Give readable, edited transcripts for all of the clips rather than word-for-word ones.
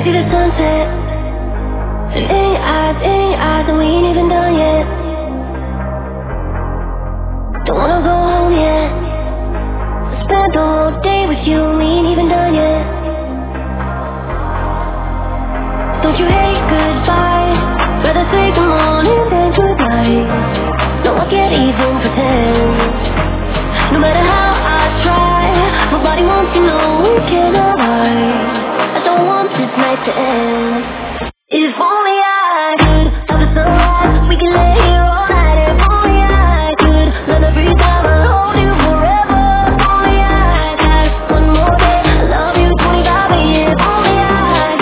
can see the sunset. And in your eyes, and we ain't even done yet. Don't wanna go home yet. I spent the whole day with you, we ain't even done yet. Don't you hate goodbye? Rather say good morning than goodnight. No, I can't even pretend. No matter how I try, nobody wants to know we can avoid. I don't want this night to end. If only I could have the sunrise, we can lay here all night. If only I could let every time I hold you forever. If only I had one more day, I love you 25 years. If only I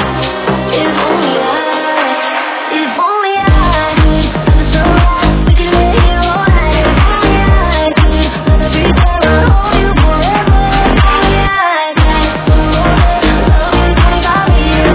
could have the sunrise, we can lay here all night. If only I could let every time I hold you forever. If only I had one more day, I love you 25 years.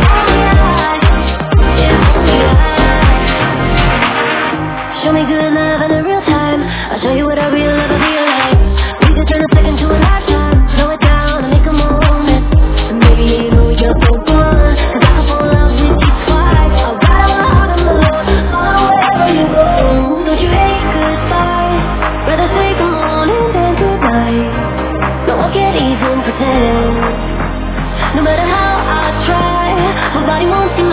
Show me good love in a real time. I'll show you what a real lover feel like. We can turn a second to a lifetime. Slow it down and make a moment. And maybe you know you're the one, 'cause I can fall in love with you twice. I'll ride around on the road, follow wherever you go. Don't you hate goodbye? Rather say good morning than good night. No, I can't even pretend. No matter how I try, nobody wants to